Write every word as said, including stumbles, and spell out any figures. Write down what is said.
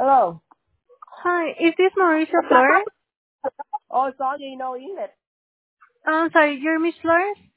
Hello. Hi, is this Mauricio Flores? Oh, sorry, no English. I'm sorry, you're Miss Flores?